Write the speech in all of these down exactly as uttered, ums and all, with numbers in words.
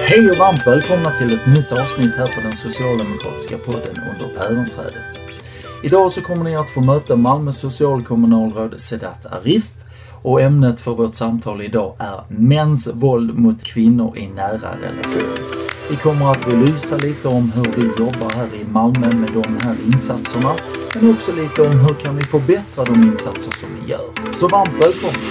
Hej och varmt välkomna till ett nytt avsnitt här på den socialdemokratiska podden Under päronträdet. Idag så kommer ni att få möta Malmö socialkommunalråd Sedat Arif och ämnet för vårt samtal idag är mäns våld mot kvinnor i nära relation. Vi kommer att belysa lite om hur vi jobbar här i Malmö med de här insatserna, men också lite om hur kan vi förbättra de insatser som vi gör. Så varmt välkomna!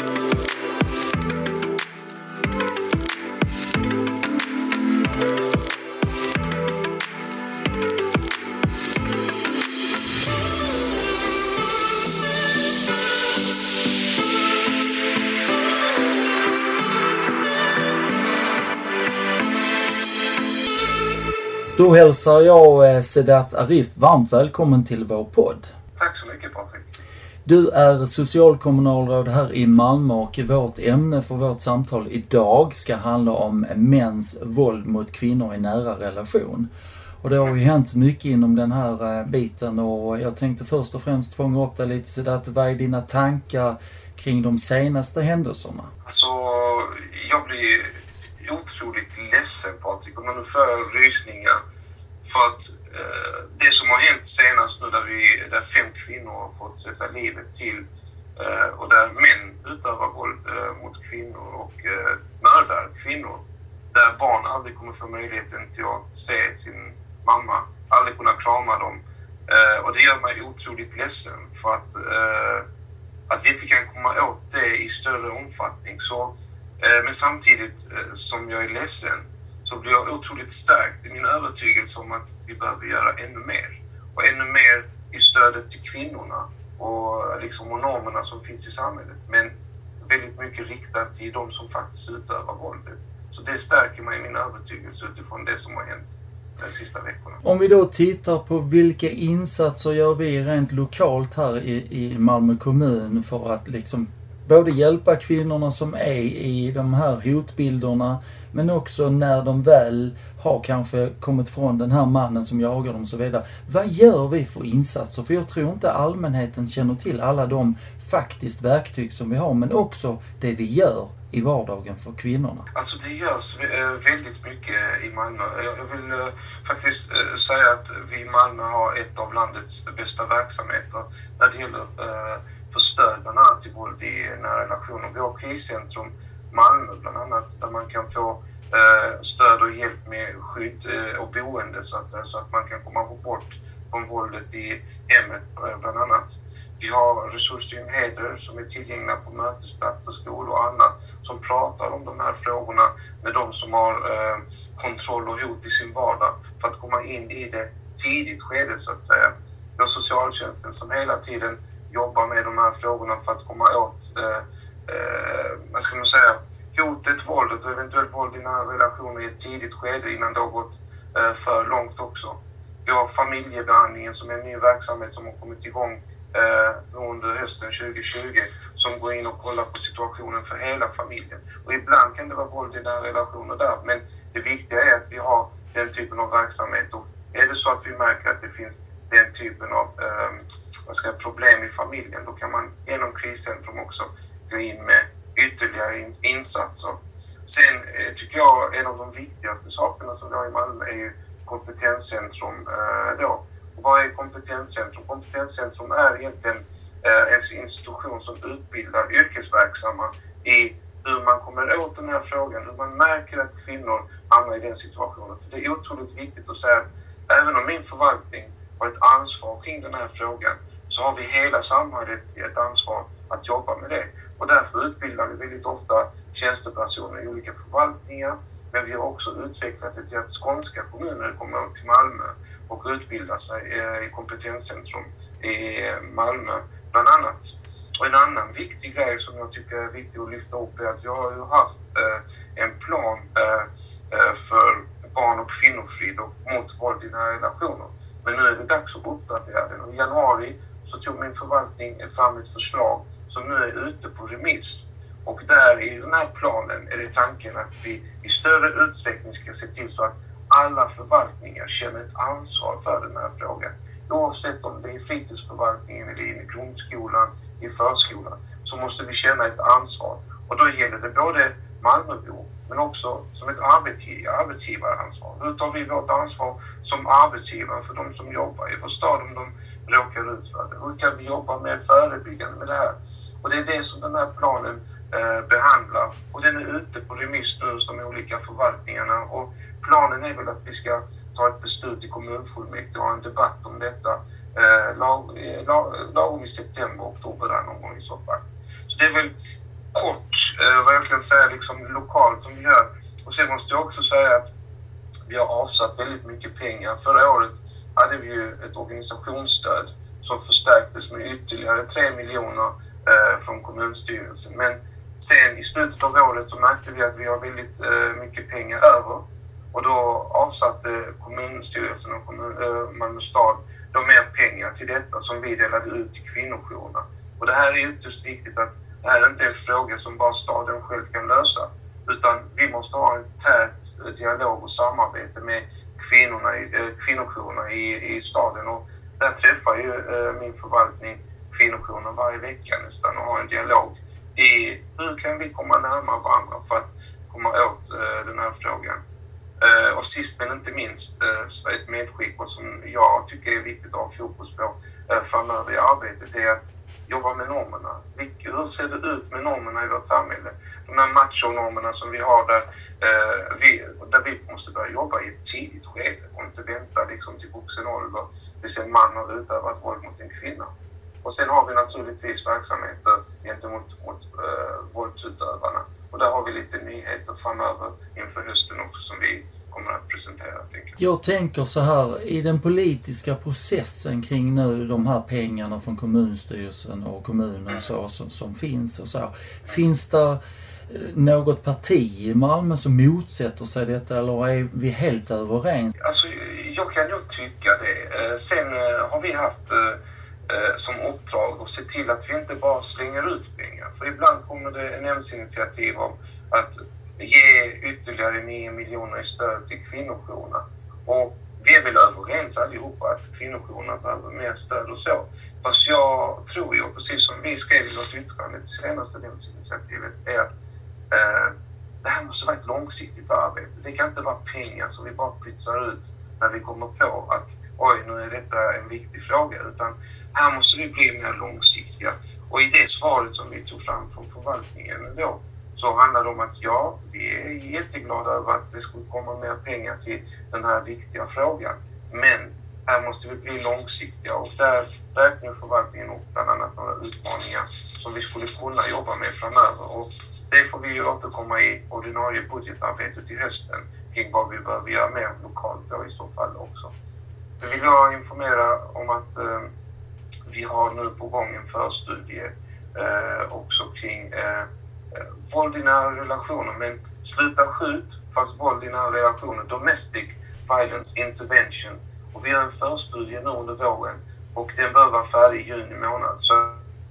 Då hälsar jag Sedat Arif varmt välkommen till vår podd. Tack så mycket Patrik. Du är socialkommunalråd här i Malmö och vårt ämne för vårt samtal idag ska handla om mäns våld mot kvinnor i nära relation. Och det har ju hänt mycket inom den här biten och jag tänkte först och främst fånga upp det lite Sedat. Vad är dina tankar kring de senaste händelserna? Alltså, jag blir otroligt ledsen Patrik, om man nu får rysningar för att eh, det som har hänt senast nu där, vi, där fem kvinnor har fått sätta livet till eh, och där män utövar våld eh, mot kvinnor och eh, mördar kvinnor, där barn aldrig kommer få möjligheten till att se sin mamma, aldrig kunna krama dem eh, och det gör mig otroligt ledsen för att, eh, att vi inte kan komma åt det i större omfattning. Så Men samtidigt som jag är ledsen så blir jag otroligt starkt i min övertygelse om att vi behöver göra ännu mer. Och ännu mer i stödet till kvinnorna och, liksom, och normerna som finns i samhället. Men väldigt mycket riktat till de som faktiskt utövar våldet. Så det stärker mig i min övertygelse utifrån det som har hänt de sista veckorna. Om vi då tittar på vilka insatser gör vi rent lokalt här i, i Malmö kommun för att liksom både hjälpa kvinnorna som är i de här hotbilderna, men också när de väl har kanske kommit från den här mannen som jagar dem och så vidare. Vad gör vi för insatser? För jag tror inte allmänheten känner till alla de faktiskt verktyg som vi har, men också det vi gör i vardagen för kvinnorna. Alltså det görs väldigt mycket i Malmö. Jag vill faktiskt säga att vi i Malmö har ett av landets bästa verksamheter när det gäller för stöd bland annat till våld i nära relationer. Vi har kriscentrum Malmö bland annat där man kan få eh, stöd och hjälp med skydd eh, och boende så att, så att man kan komma bort från våldet i hemmet eh, bland annat. Vi har resursteam Heder som är tillgängliga på mötesplatser, skolor och annat som pratar om de här frågorna med de som har eh, kontroll och hot i sin vardag för att komma in i det tidigt skede så att säga. Vi har socialtjänsten som hela tiden jobba med de här frågorna för att komma åt eh, eh, vad ska man säga, hotet, våldet och eventuellt våld i nära relationer i ett tidigt skede innan det har gått eh, för långt också. Vi har familjebehandlingen som är en ny verksamhet som har kommit igång eh, under hösten tjugo tjugo som går in och kollar på situationen för hela familjen. Och ibland kan det vara våld i nära relationer där, men det viktiga är att vi har den typen av verksamhet och är det så att vi märker att det finns den typen av eh, vad ska jag, problem i familjen, då kan man genom kriscentrum också gå in med ytterligare in, insatser. Sen eh, tycker jag en av de viktigaste sakerna som vi har i Malmö är ju kompetenscentrum eh, då. Och vad är kompetenscentrum? Kompetenscentrum är egentligen eh, en institution som utbildar yrkesverksamma i hur man kommer åt den här frågan, hur man märker att kvinnor hamnar i den situationen. För det är otroligt viktigt att säga att även om min förvaltning har ett ansvar kring den här frågan så har vi hela samhället ett ansvar att jobba med det. Och därför utbildar vi väldigt ofta tjänstepersoner i olika förvaltningar. Men vi har också utvecklat det till att skånska kommuner kommer till Malmö och utbildar sig i kompetenscentrum i Malmö bland annat. Och en annan viktig grej som jag tycker är viktig att lyfta upp är att vi har ju haft en plan för barn- och kvinnofrid och mot våld i nära relationer. Men nu är det dags att uppdatera den. Och i januari så tog min förvaltning fram ett förslag som nu är ute på remiss. Och där i den här planen är det tanken att vi i större utsträckning ska se till så att alla förvaltningar känner ett ansvar för den här frågan. Oavsett om det är fritidsförvaltningen eller i grundskolan, i förskolan, så måste vi känna ett ansvar. Och då gäller det både Malmöbor men också som ett arbetsgivaransvar. Hur tar vi vårt ansvar som arbetsgivare för de som jobbar i vår stad om de råkar ut för det? Hur kan vi jobba mer förebyggande med det här? Och det är det som den här planen eh, behandlar. Och den är ute på remiss nu hos de olika förvaltningarna. Och planen är väl att vi ska ta ett beslut i kommunfullmäktige och ha en debatt om detta eh, lag, lag, lagom i september, oktober där någon gång i så fall. Så det är väl kort eh, vad jag kan säga liksom lokalt som vi gör. Och sen måste jag också säga att vi har avsatt väldigt mycket pengar. Förra året hade vi ju ett organisationsstöd som förstärktes med ytterligare tre miljoner eh, från kommunstyrelsen. Men sen i slutet av året så märkte vi att vi har väldigt eh, mycket pengar över. Och då avsatte kommunstyrelsen och kommun, eh, Malmö stad de mer pengar till detta som vi delade ut till kvinnojourerna. Och det här är ytterst viktigt att det här är inte en fråga som bara staden själv kan lösa. Utan vi måste ha en tät dialog och samarbete med kvinnorna, eh, kvinnojourerna i, i staden. Och där träffar ju eh, min förvaltning kvinnojourerna varje vecka nästan och har en dialog i hur kan vi komma närmare varandra för att komma åt eh, den här frågan. Uh, och sist men inte minst uh, ett medskick och som jag tycker är viktigt att ha fokus på uh, framöver i arbetet är att jobba med normerna. Vilk, hur ser det ut med normerna i vårt samhälle? De här macho-normerna som vi har där, uh, vi, där vi måste börja jobba i ett tidigt skede och inte vänta liksom, till vuxen ålder tills en man har utövat våld mot en kvinna. Och sen har vi naturligtvis verksamheter gentemot mot, uh, våldsutövarna. Och där har vi lite nyheter framöver inför hösten också som vi kommer att presentera. Tänker jag. jag tänker så här, i den politiska processen kring nu de här pengarna från kommunstyrelsen och kommunen mm. så, som, som finns och så. Mm. Finns det något parti i Malmö som motsätter sig detta eller är vi helt överens? Alltså, jag kan ju tycka det. Sen har vi haft som uppdrag och se till att vi inte bara slänger ut pengar. För ibland kommer det en nämndsinitiativ om att ge ytterligare nio miljoner i stöd till kvinnojourerna. Och vi är väl överens allihopa att kvinnojourerna behöver mer stöd och så. Fast jag tror ju, precis som vi skrev i vårt yttrande till senaste nämndsinitiativet, är att eh, det här måste vara ett långsiktigt arbete. Det kan inte vara pengar som vi bara pytsar ut när vi kommer på att oj, nu är detta en viktig fråga, utan här måste vi bli mer långsiktiga. Och i det svaret som vi tog fram från förvaltningen då, så handlar det om att ja, vi är jätteglada över att det skulle komma mer pengar till den här viktiga frågan. Men här måste vi bli långsiktiga och där räknar förvaltningen upp bland annat några utmaningar som vi skulle kunna jobba med framöver. Och det får vi ju återkomma i ordinarie budgetarbetet till hösten kring vad vi behöver göra mer lokalt då i så fall också. Jag vill jag informera om att eh, vi har nu på gång en förstudie eh, också kring eh, våld i nära relationer, men sluta skjut fast våld i nära relationer, domestic violence intervention. Och vi har en förstudie nu under våren och den bör vara färdig i juni månad. Så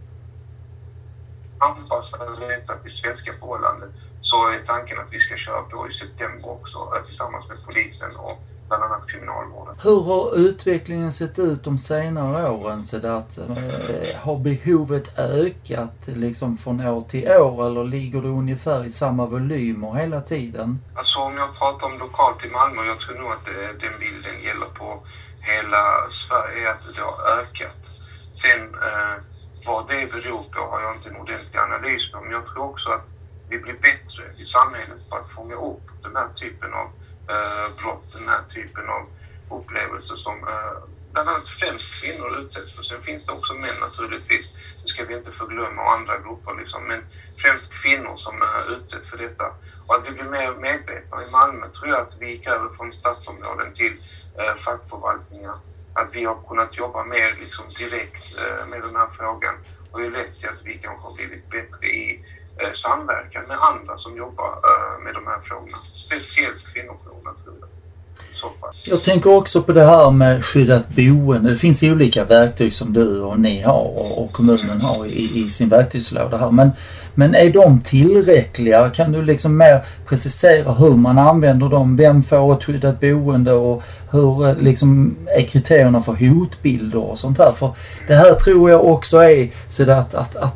anpassar detta till svenska förhållanden så är tanken att vi ska köra på i september också tillsammans med polisen och bland annat kriminalvården. Hur har utvecklingen sett ut de senare åren? Så att, eh, har behovet ökat liksom från år till år eller ligger det ungefär i samma volymer hela tiden? Alltså om jag pratar om lokalt i Malmö, jag tror nog att det, den bilden gäller på hela Sverige att det har ökat. Sen eh, vad det beror på har jag inte en ordentlig analys på, men jag tror också att vi blir bättre i samhället på att fånga upp den här typen av Uh, brott, den här typen av upplevelser som uh, bland annat främst kvinnor utsätts för. Sen finns det också män naturligtvis, det ska vi inte förglömma, och andra grupper liksom, men främst kvinnor som uh, utsätts för detta. Och att vi blir mer medvetna. I Malmö tror jag att vi gick över från stadsområden till uh, fackförvaltningar. Att vi har kunnat jobba mer liksom, direkt uh, med den här frågan och det är lätt till att vi kanske har blivit bättre i samverkan med andra som jobbar uh, med de här frågorna. Speciellt kvinnofrågorna tror jag. Så pass. Jag tänker också på det här med skyddat boende. Det finns olika verktyg som du och ni har och, och kommunen har i, i sin verktygslåda här. Men, men är de tillräckliga? Kan du liksom mer precisera hur man använder dem? Vem får ett skyddat boende och hur liksom är kriterierna för hotbilder och sånt här? För det här tror jag också är så att, att, att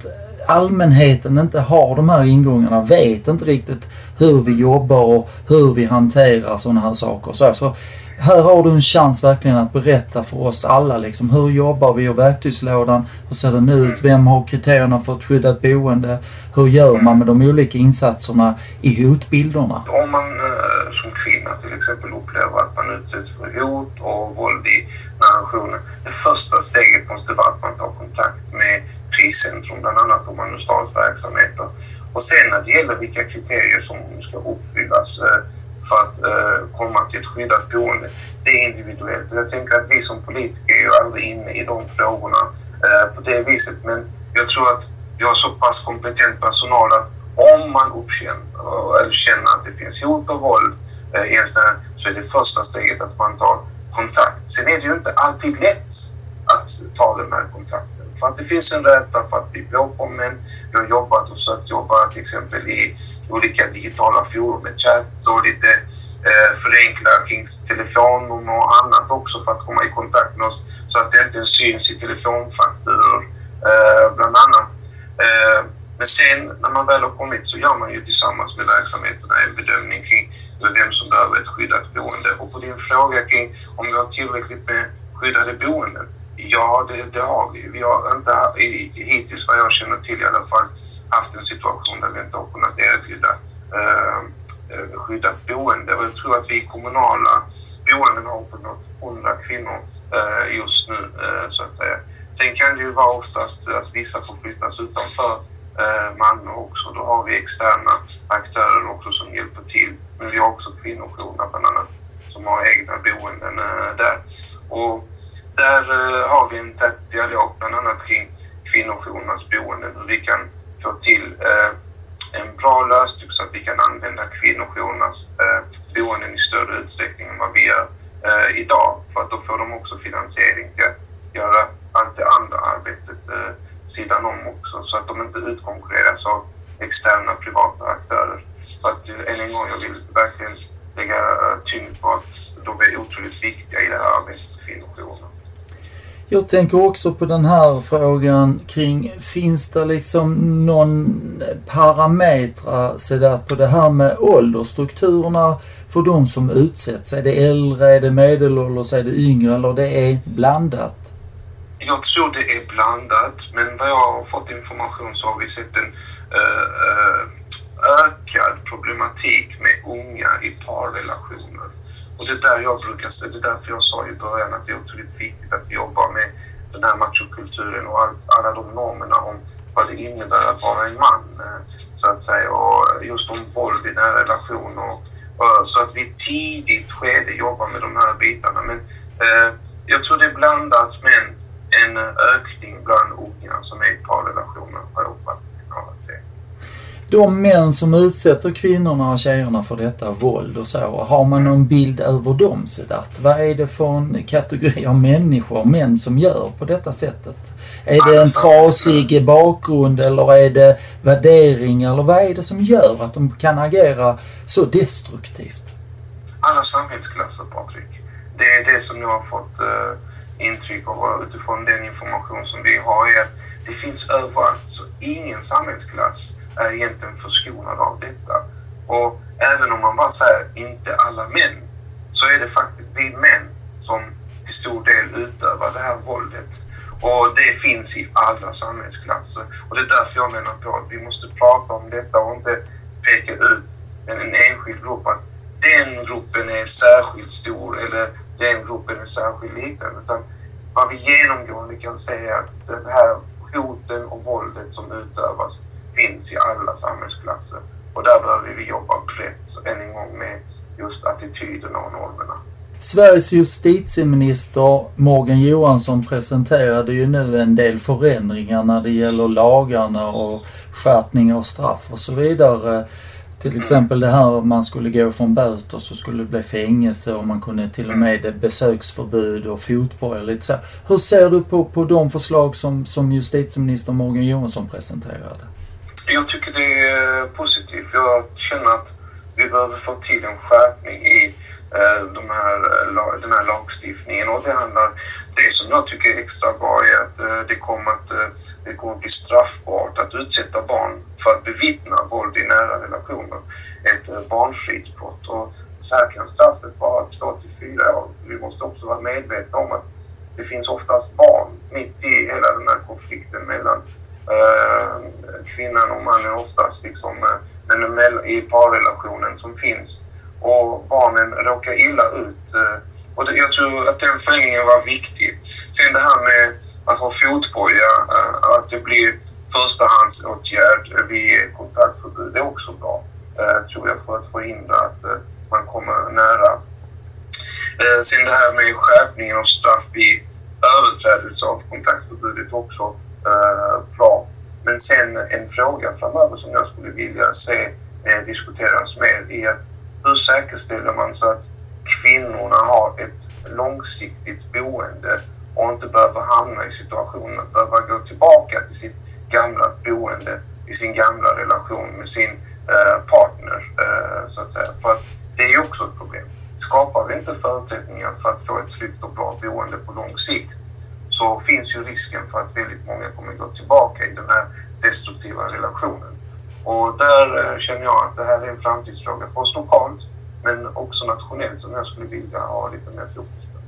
allmänheten inte har de här ingångarna, vet inte riktigt hur vi jobbar och hur vi hanterar sådana här saker. Så, så här har du en chans verkligen att berätta för oss alla liksom, hur jobbar vi i verktygslådan, hur ser den ut, vem har kriterierna för ett skyddat boende, hur gör man med de olika insatserna i hotbilderna? Om man eh, som kvinna till exempel upplever att man utsätts för hot och våld i narrationen, det första steget måste vara att man tar kontakt med kriscentrum, bland annat om man nu startar verksamheter. Och sen när det gäller vilka kriterier som ska uppfyllas eh, för att eh, komma till ett skyddat boende, det är individuellt. Och jag tänker att vi som politiker är ju aldrig inne i de frågorna eh, på det viset. Men jag tror att vi har så pass kompetent personal att om man uppkänner eller känner att det finns hot och våld eh, i en stad, så är det första steget att man tar kontakt. Sen är det ju inte alltid lätt att ta den här kontakten. För att det finns en rädsla för att bli påkommen. Jag har jobbat och försökt jobba till exempel i olika digitala forum med chatt och lite eh, förenklar kring telefonnummer och annat också för att komma i kontakt med oss så att det inte syns i telefonfakturor eh, bland annat. Eh, men sen när man väl har kommit så gör man ju tillsammans med verksamheterna en bedömning kring vem som behöver ett skyddat boende. Och på din fråga kring om vi har tillräckligt med skyddade boenden. Ja, det, det har vi. Vi har inte hittills, vad jag känner till i alla fall, haft en situation där vi inte har kunnat erbjuda eh, skyddat boende. Och jag tror att vi kommunala boenden har på något hundra kvinnor eh, just nu, eh, så att säga. Sen kan det ju vara oftast att vissa får flyttas utanför eh, Malmö också. Då har vi externa aktörer också som hjälper till. Men vi har också kvinnojourerna bland annat som har egna boenden eh, där. Och där uh, har vi en tät dialog bland annat kring kvinnojourernas boenden, hur vi kan få till uh, en bra lösning så att vi kan använda kvinnojourernas uh, boenden i större utsträckning än vad vi gör uh, idag. För att då får de också finansiering till att göra allt det andra arbetet uh, sidan om också, så att de inte utkonkurreras av externa privata aktörer. Så att uh, än en gång, jag vill verkligen lägga uh, tyngd på att de är otroligt viktiga i det här arbetet för kvinnojourerna. Jag tänker också på den här frågan kring, finns det liksom någon parameter så där på det här med åldersstrukturerna för de som utsätts? Är det äldre, är det medelålders, är det yngre eller det är blandat? Jag tror det är blandat, men vad jag har fått information så har vi sett en uh, ökad problematik med unga i parrelationer. Och det är där jag brukar säga, det är därför jag sa i början att det är otroligt viktigt att vi jobbar med den här machokulturen och allt, alla de normerna om vad det innebär att vara en man, så att säga, och just om våld i nära relationer, och, och, så att vi tidigt skede jobbar med de här bitarna. Men eh, jag tror det är blandat med en, en ökning bland unga som är i parrelationer på uppfattningen av att det. De män som utsätter kvinnorna och tjejerna för detta våld och så, har man någon bild över dem så att vad är det för en kategori av människor, män som gör på detta sättet? Är det en trasig bakgrund eller är det värderingar eller vad är det som gör att de kan agera så destruktivt? Alla samhällsklasser, Patrik. Det är det som jag har fått uh, intryck av utifrån den information som vi har, är att det finns överallt, så ingen samhällsklass är egentligen förskonad av detta. Och även om man bara säger inte alla män, så är det faktiskt vi män som till stor del utövar det här våldet. Och det finns i alla samhällsklasser. Och det är därför jag menar på att vi måste prata om detta och inte peka ut en, en enskild grupp att den gruppen är särskilt stor eller den gruppen är särskilt liten. Utan vad vi genomgående kan säga är att den här hoten och våldet som utövas finns i alla samhällsklasser. Och där behöver vi jobba brett än en gång med just attityderna och normerna. Sveriges justitieminister Morgan Johansson presenterade ju nu en del förändringar när det gäller lagarna och skärpning av straff och så vidare. Till exempel det här man skulle gå från böter så skulle det bli fängelse och man kunde till och med besöksförbud och fotboja lite så. Hur ser du på, på de förslag som, som justitieminister Morgan Johansson presenterade? Jag tycker det är positivt. Jag känner att vi behöver få till en skärpning i eh, de här, den här lagstiftningen. Och det handlar, det som jag tycker är extra bra är att eh, det kommer att eh, det kommer att bli straffbart att utsätta barn för att bevittna våld i nära relationer. Ett barnfridsbrott. Och så här kan straffet vara två till fyra år. Vi måste också vara medvetna om att det finns oftast barn mitt i hela den här konflikten mellan eh, kvinnan och mannen oftast liksom, eh, i parrelationen som finns. Och barnen råkar illa ut. Eh, och det, jag tror att den förändringen var viktig. Sen det här med att ha fotboja, eh, att det blir förstahandsåtgärd vid kontaktförbud, det är också bra. Eh, tror jag, för att förhindra att eh, man kommer nära. Eh, sen det här med skärpningen av straff vid överträdelse av kontaktförbudet också eh, bra. Men sen en fråga framöver som jag skulle vilja se eh, diskuteras mer är att hur säkerställer man så att kvinnorna har ett långsiktigt boende och inte behöver hamna i situationen att behöva gå tillbaka till sitt gamla boende, i sin gamla relation med sin eh, partner eh, så att säga. För att det är ju också ett problem. Skapar vi inte förutsättningar för att få ett tryggt och bra boende på lång sikt, så finns ju risken för att väldigt många kommer gå tillbaka i den här destruktiva relationen. Och där eh, känner jag att det här är en framtidsfråga för oss lokalt, men också nationellt, som jag skulle vilja ha lite mer fokus på.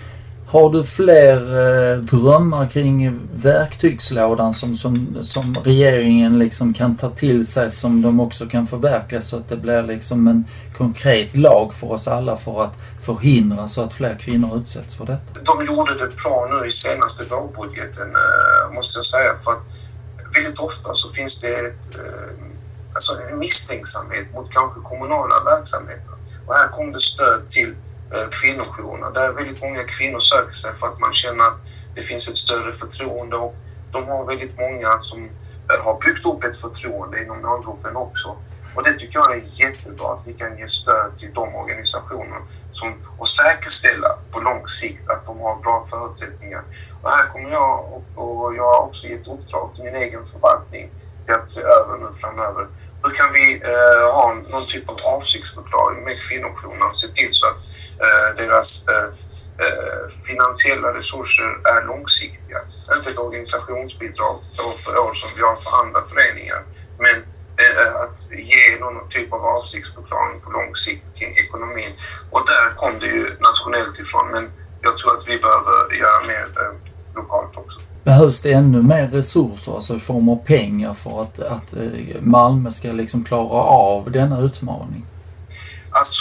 Har du fler eh, drömmar kring verktygslådan som, som, som regeringen liksom kan ta till sig, som de också kan förverkliga så att det blir liksom en konkret lag för oss alla för att förhindra så att fler kvinnor utsätts för detta? De gjorde det bra nu i senaste vårbudgeten, eh, måste jag säga, för att väldigt ofta så finns det ett, eh, alltså en misstänksamhet mot kanske kommunala verksamheter. Och här kom det stöd till kvinnojourerna där väldigt många kvinnor söker sig för att man känner att det finns ett större förtroende, och de har väldigt många som har byggt upp ett förtroende inom målgruppen också. Och det tycker jag är jättebra att vi kan ge stöd till de organisationer som, och säkerställa på lång sikt att de har bra förutsättningar. Och här kommer jag, och, och jag har också gett uppdrag till min egen förvaltning till att se över nu framöver. Hur kan vi eh, ha någon typ av avsiktsförklaring med kvinnojourerna och se till så att eh, deras eh, eh, finansiella resurser är långsiktiga. Inte ett organisationsbidrag år för år som vi har för andra föreningar, men eh, att ge någon typ av avsiktsförklaring på lång sikt kring ekonomin. Och där kom det ju nationellt ifrån, men jag tror att vi behöver göra mer eh, lokalt också. Behövs det ännu mer resurser, alltså i form av pengar, för att, att Malmö ska liksom klara av denna utmaning? Alltså,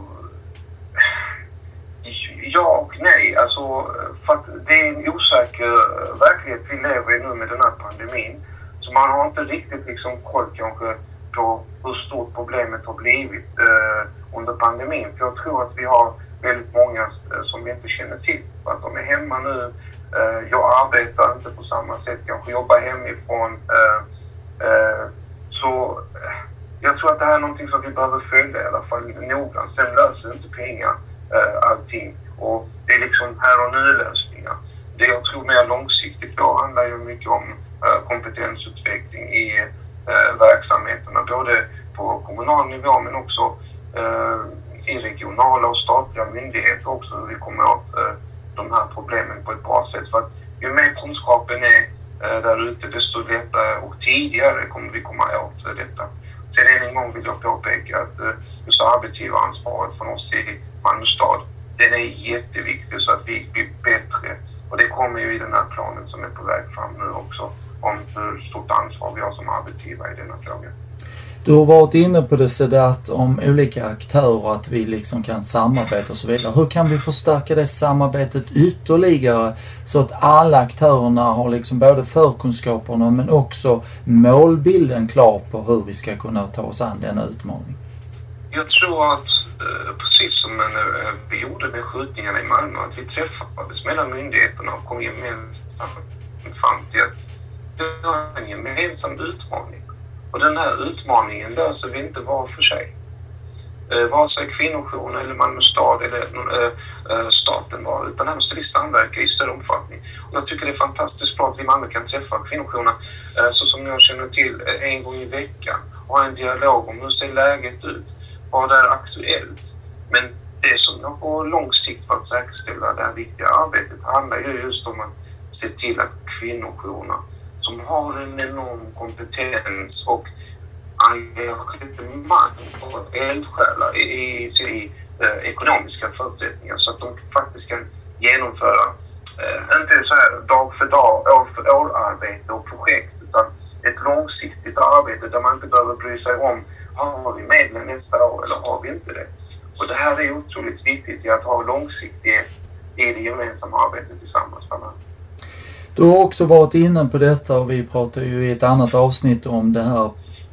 ja och nej. Alltså, för att det är en osäker verklighet vi lever i nu med den här pandemin. Så man har inte riktigt liksom koll kanske på hur stort problemet har blivit eh, under pandemin. För jag tror att vi har väldigt många eh, som vi inte känner till. För att de är hemma nu. Jag arbetar inte på samma sätt, kanske jobbar hemifrån. Så jag tror att det här är någonting som vi behöver följa i alla fall noggrant. Sen löser inte pengar allting. Och det är liksom här och nu lösningar. Det jag tror mer långsiktigt då handlar ju mycket om kompetensutveckling i verksamheterna. Både på kommunal nivå men också i regionala och statliga myndigheter också. Hur vi kommer åt de här problemen på ett bra sätt. För att ju mer kunskapen är eh, där ute, desto lättare och tidigare kommer vi komma åt eh, detta. Sen än en gång vill jag påpeka att eh, just arbetsgivaransvaret från oss i Malmö stad, den är jätteviktig så att vi blir bättre. Och det kommer ju i den här planen som är på väg fram nu också, om hur stort ansvar vi har som arbetsgivare i denna fråga. Du har varit inne på det Sedat om olika aktörer, att vi liksom kan samarbeta och så vidare. Hur kan vi förstärka det samarbetet ytterligare så att alla aktörerna har liksom både förkunskaperna men också målbilden klar på hur vi ska kunna ta oss an denna utmaning? Jag tror att precis som vi gjorde med skjutningarna i Malmö, att vi träffades mellan myndigheterna och kom gemensamt fram till att det var en gemensam utmaning. Och den här utmaningen löser vi inte var för sig. Eh, vare sig kvinnojouren eller Malmö stad eller eh, staten var, utan här måste vi samverka i större omfattning. Och jag tycker det är fantastiskt bra att vi i Malmö kan träffa kvinnojourerna eh, så som jag känner till eh, en gång i veckan och ha en dialog om hur ser läget ut, vad är aktuellt. Men det som jag på lång sikt för att säkerställa det här viktiga arbetet handlar ju just om att se till att kvinnojourerna som har en enorm kompetens och engagemang och eldsjälar i, i, i eh, ekonomiska förutsättningar så att de faktiskt kan genomföra eh, inte så här dag för dag, år för år arbete och projekt, utan ett långsiktigt arbete där man inte behöver bry sig om har vi medlen nästa år eller har vi inte det. Och det här är otroligt viktigt i att ha långsiktighet i det gemensamma arbetet tillsammans med. Du har också varit inne på detta och vi pratar ju i ett annat avsnitt om det här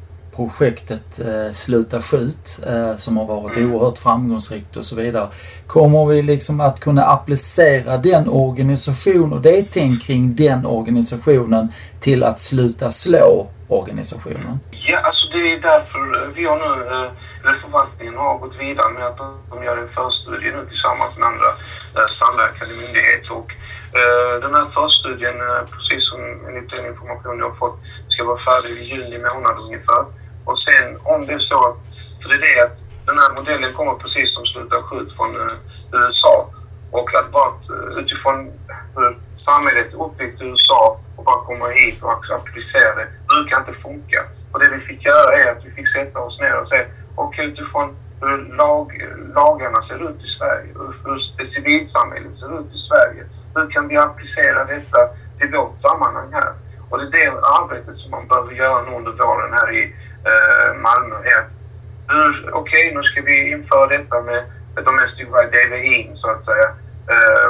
projektet eh, Sluta skjut eh, som har varit mm. oerhört framgångsrikt och så vidare. Kommer vi liksom att kunna applicera den organisation och det tänk kring den organisationen till att sluta slå organisationen? Ja, alltså det är därför vi har nu, eller förvaltningen har gått vidare med att de gör en förstudie nu tillsammans med andra eh, samverkande myndigheter. Och eh, den här förstudien, eh, precis som enligt den information jag har fått, ska vara färdig i juni månad ungefär. Och sen om det är så att, för det är det att den här modellen kommer precis som Sluta skjut från eh, U S A. Och att bara utifrån hur samhället är uppbyggt i U S A och bara komma hit och applicera det, brukar inte funka. Och det vi fick göra är att vi fick sätta oss ner och säga, och utifrån hur lag, lagarna ser ut i Sverige, hur civilsamhället ser ut i Sverige, hur kan vi applicera detta till vårt sammanhang här? Och det är det arbetet som man behöver göra nu under våren här i eh, Malmö, är att okej, okay, nu ska vi införa detta med domestic right D V I så att säga. Eh,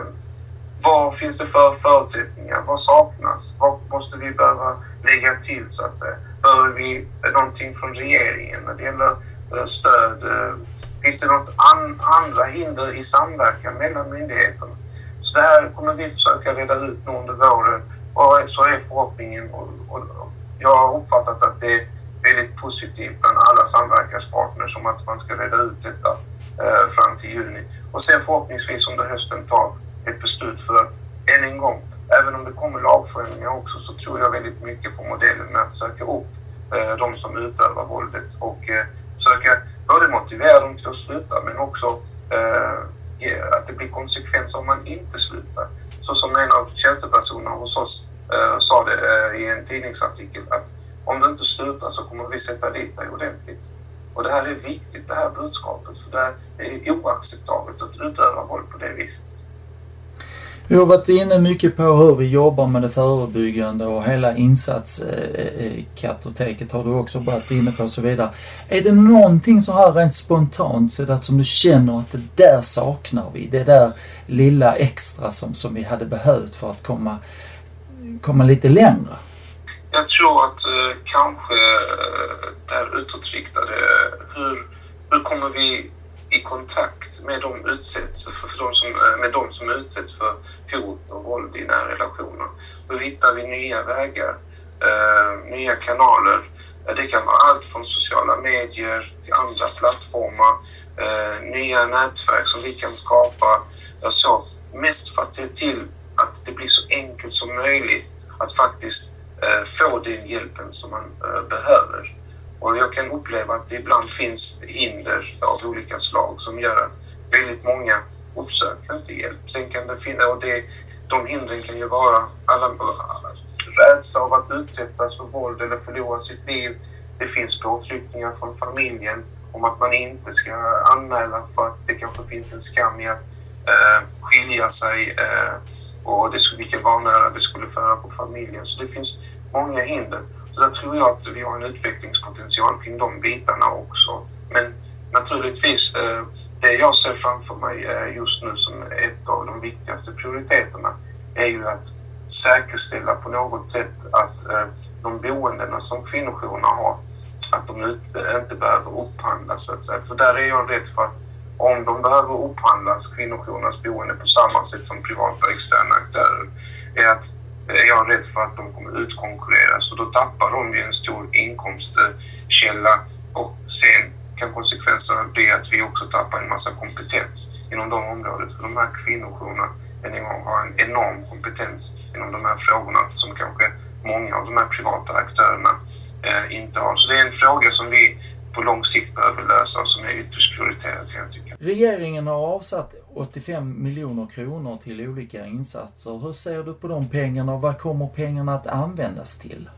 vad finns det för förutsättningar? Vad saknas? Vad måste vi behöva lägga till så att säga? Behöver vi någonting från regeringen när det gäller eh, stöd? Eh, finns det något an, andra hinder i samverkan mellan myndigheterna? Så det här kommer vi försöka reda ut nu under våren och så är förhoppningen och, och, och jag har uppfattat att det är väldigt positivt bland alla samverkanspartners som att man ska reda ut detta eh, fram till juni. Och sen förhoppningsvis under hösten tar ett beslut för att än en gång, även om det kommer lagförändringar också, så tror jag väldigt mycket på modellen med att söka upp eh, de som utövar våldet och eh, söka både motivera dem till att sluta men också eh, att det blir konsekvenser om man inte slutar. Så som en av tjänstepersonerna hos oss eh, sa det eh, i en tidningsartikel att om du inte slutar så kommer vi sätta dit dig ordentligt. Och det här är viktigt, det här budskapet, för det är oacceptabelt att utöva våld på det viset. Vi har varit inne mycket på hur vi jobbar med det förebyggande och hela insatskartoteket har du också varit inne på och så vidare. Är det någonting så här rent spontant så att som du känner att det där saknar vi, det där lilla extra som, som vi hade behövt för att komma, komma lite längre? Jag tror att eh, kanske eh, det här utåtriktade, hur, hur kommer vi i kontakt med de utsätts för, för de som, med de som utsätts för hot och våld i nära relationer. Hur hittar vi nya vägar, eh, nya kanaler? Det kan vara allt från sociala medier till andra plattformar, eh, nya nätverk som vi kan skapa. Så, mest för att se till att det blir så enkelt som möjligt att faktiskt eh, få den hjälpen som man eh, behöver. Och jag kan uppleva att det ibland finns hinder av olika slag som gör att väldigt många uppsöker inte hjälp. Sen kan det finnas, och det, de hindren kan ju vara alla, alla rädsla av att utsättas för våld eller förlora sitt liv. Det finns påtryckningar från familjen om att man inte ska anmäla för att det kanske finns en skam i att eh, skilja sig eh, och det skulle, vilken vanära det skulle föra på familjen. Så det finns många hinder. Så där tror jag att vi har en utvecklingspotential kring de bitarna också. Men naturligtvis, eh, det jag ser framför mig eh, just nu som ett av de viktigaste prioriteterna är ju att säkerställa på något sätt att eh, de boendena som kvinnojourerna har, att de ut, inte behöver upphandlas så att säga. För där är jag rädd för att om de behöver upphandlas, kvinnojourernas boende på samma sätt som privata externa aktörer, är att jag är rädd för att de kommer utkonkurreras och då tappar de ju en stor inkomstkälla och sen kan konsekvenserna bli att vi också tappar en massa kompetens inom de området. För de här kvinnojourerna en gång har en enorm kompetens inom de här frågorna som kanske många av de här privata aktörerna eh, inte har. Så det är en fråga som vi på lång sikt behöver lösa och som är ytterst prioriterat, kan jag tycka. Regeringen har avsatt åttiofem miljoner kronor till olika insatser. Hur ser du på de pengarna och vad kommer pengarna att användas till?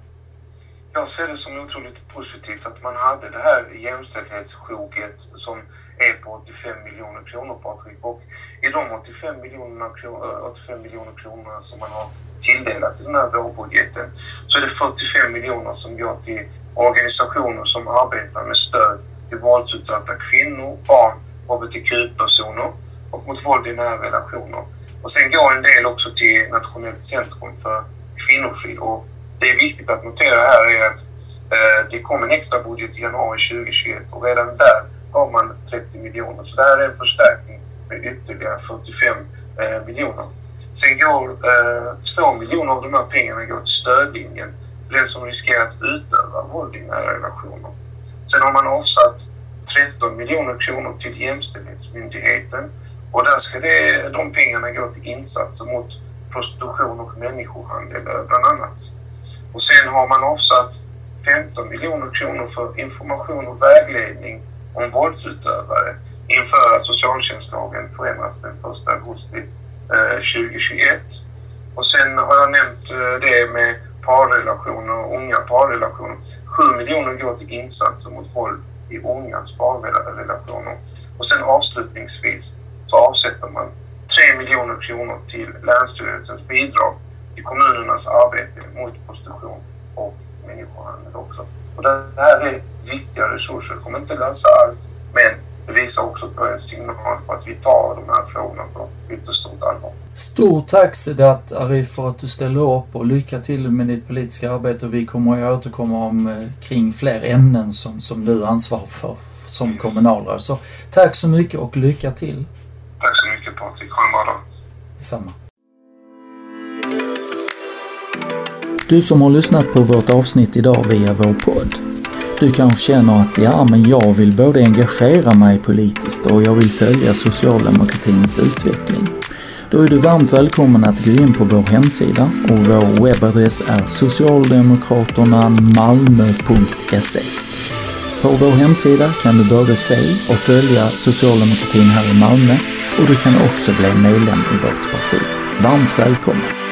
Jag ser det som otroligt positivt att man hade det här jämställdhetssjoket som är på åttiofem miljoner kronor, Patrik. Och i de åttiofem miljoner kronor, åttiofem miljoner kronor som man har tilldelat i den här vårbudgeten så är det fyrtiofem miljoner som går till organisationer som arbetar med stöd till våldsutsatta kvinnor, barn, H B T Q-personer och mot våld i nära relationer. Och sen går en del också till Nationellt centrum för kvinnofrid. Och det är viktigt att notera här är att eh, det kom en extra budget i januari tjugohundratjugoett och redan där har man trettio miljoner. Så det här är en förstärkning med ytterligare fyrtiofem eh, miljoner. Sen går eh, två miljoner av de här pengarna går till stödlinjen för den som riskerar att utöva våld i nära relationer. Sen har man avsatt tretton miljoner kronor till Jämställdhetsmyndigheten och där ska det, de pengarna gå till insatser mot prostitution och människohandel bland annat. Och sen har man avsatt femton miljoner kronor för information och vägledning om våldsutövare inför att socialtjänstlagen förändras den första augusti tjugohundratjugoett. Och sen har jag nämnt det med parrelationer, unga parrelationer. sju miljoner går till insatser mot våld i ungas parrelationer. Och sen avslutningsvis så avsätter man tre miljoner kronor till Länsstyrelsens bidrag till kommunernas arbete mot prostitution och människohandel också. Och det här är viktiga resurser. Det kommer inte lösa allt, men det visar också på en signal på att vi tar de här frågorna på ytterst stort allvar. Stort tack Sedat Arif för att du ställer upp och lycka till med ditt politiska arbete. Vi kommer att återkomma om kring fler ämnen som, som du ansvarar för som yes. kommunalråd. Så tack så mycket och lycka till. Tack så mycket Patrik. Ha en bra dag. Detsamma. Du som har lyssnat på vårt avsnitt idag via vår podd. Du kanske känner att ja, men jag vill både engagera mig politiskt och jag vill följa socialdemokratins utveckling. Då är du varmt välkommen att gå in på vår hemsida och vår webbadress är socialdemokraterna malmö punkt se. På vår hemsida kan du både se och följa socialdemokratin här i Malmö och du kan också bli medlem i vårt parti. Varmt välkommen!